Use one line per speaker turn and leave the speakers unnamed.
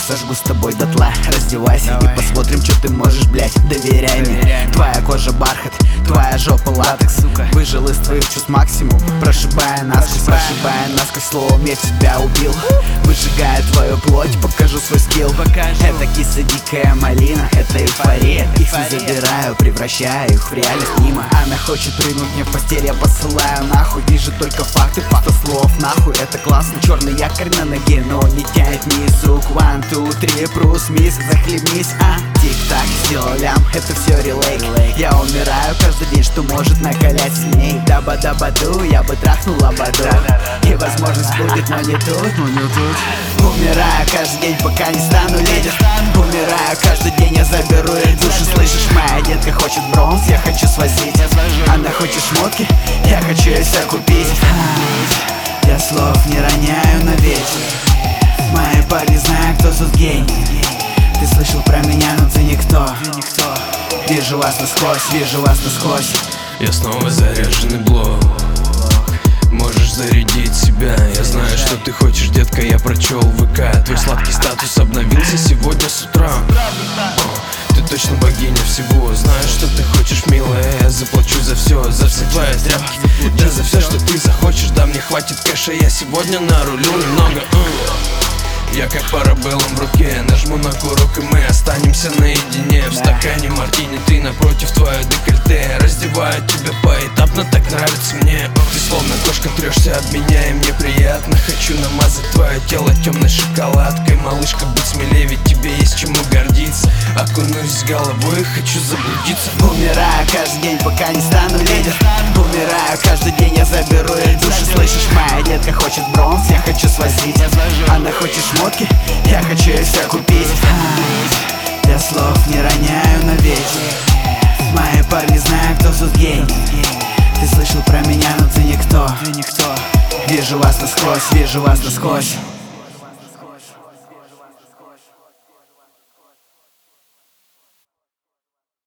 сожгу с тобой дотла. Раздевайся и посмотрим, что ты можешь, блять. Доверяй мне. Твоя кожа бархат, твоя жопа латекс, сука. Выжил из твоих чувств максимум, прошибая насквозь, словом я тебя убил. Выжигая твою плоть, покажу свой скилл. Это киса дикая малина, это эйфория. Их не забираю, превращаю их в реальность мимо. Она хочет прыгнуть мне в постель, я посылаю нахуй. Вижу только факты, факта слов нахуй. Это классно, черный якорь на ноге, но не тянет вниз. Звук 1, 2, 3, брус, мисс, захлебнись, тик-так, сделал лям, это все релейк. Я умираю каждый день, что может накалять сильней. Даба-даба-ду, я бы трахнул лободу. И возможность будет, но не тут. Умираю каждый день, пока не стану лидер. Умираю каждый день, я заберу их души. Слышишь, моя детка хочет бронз, я хочу свозить. Она хочет шмотки, я хочу ее все купить. Я слов не роняю на ветер. Мои парни знают, кто тут гений. Ты слышал про меня, но ты никто. Вижу вас насквозь, вижу вас насквозь.
Я снова заряженный блок. Можешь зарядить себя. Я знаю, что ты хочешь, детка, я прочел ВК. Твой сладкий статус обновился сегодня с утра. Ты точно богиня всего. Знаю, что ты хочешь, милая. Я заплачу за все твои тряпки. Да за все, что ты захочешь. Да мне хватит кэша, я сегодня нарулю немного. Я как парабеллум в руке, нажму на курок и мы останемся наедине. В стакане мартини, ты напротив, твое декольте. Раздеваю тебя поэтапно, так нравится мне. Ты словно кошка трешься об меня, и мне приятно. Хочу намазать твое тело темной шоколадкой. Малышка, будь смелее, ведь тебе есть чему гордиться. Окунусь с головой, хочу заблудиться.
Умираю каждый день, пока не стану лидер. Умираю каждый день, я заберу их души. Слышишь, моя детка хочет бронз, я хочу свозить. Она хочет шмотки, я хочу их все купить. Я слов не роняю на ветер. Мои парни знают, кто тут гений. Ты слышал про меня, но ты никто. Вижу вас насквозь, вижу вас насквозь.